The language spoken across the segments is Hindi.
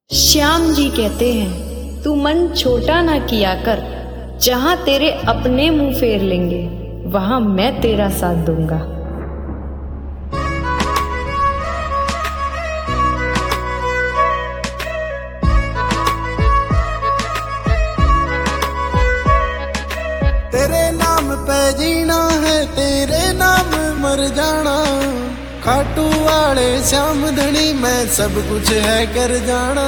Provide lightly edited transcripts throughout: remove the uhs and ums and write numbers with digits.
श्याम जी कहते हैं, तू मन छोटा ना किया कर, जहां तेरे अपने मुंह फेर लेंगे वहां मैं तेरा साथ दूंगा। तेरे नाम पे जीना है, तेरे नाम मर जाना। खाटू वाले श्याम धनी मैं सब कुछ है कर जाना।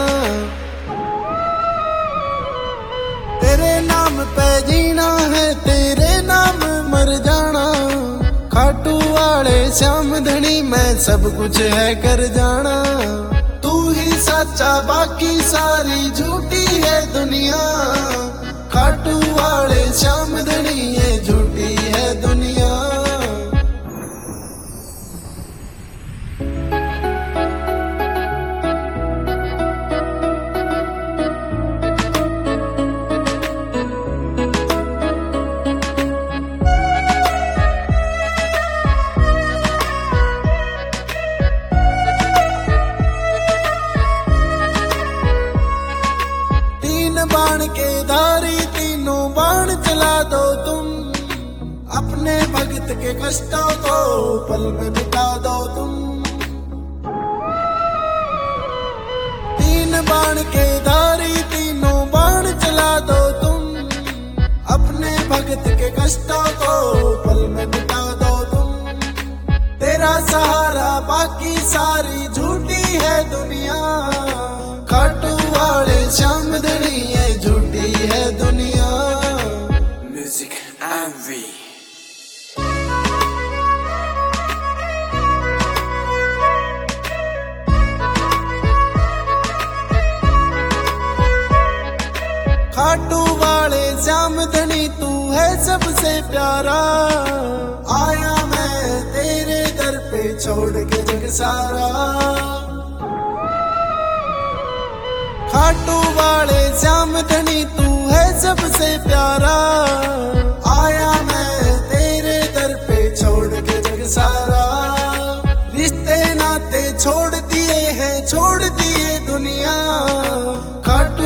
तेरे नाम पे जीना है, तेरे नाम मर जाना। खाटू वाले श्याम धनी मैं सब कुछ है कर जाना। तू ही सच्चा बाकी सारी झूठी है दुनिया। खाटू वाले श्याम धनी ये झूठी है दुनिया। बाण के धारी तीनों बाण चला दो तुम। अपने भक्त के कष्टों को पल में मिटा दो तुम। तीन बाण के धारी तीनों बाण चला दो तुम। अपने भक्त के कष्टों को पल में मिटा दो तुम। तेरा सहारा बाकी सारी झूठी है दुनिया। खाटू वाले श्याम धनी ये झूठी है दुनिया। Music MV. खाटू वाले श्याम धनी तू है सबसे प्यारा। आया मैं तेरे दर पे छोड़ के जग सारा। खाटू वाले श्याम धनी तू है सबसे प्यारा। आया मैं तेरे दर पे छोड़ के जग सारा। रिश्ते नाते छोड़ दिए हैं, छोड़ दिए दुनिया। खाटू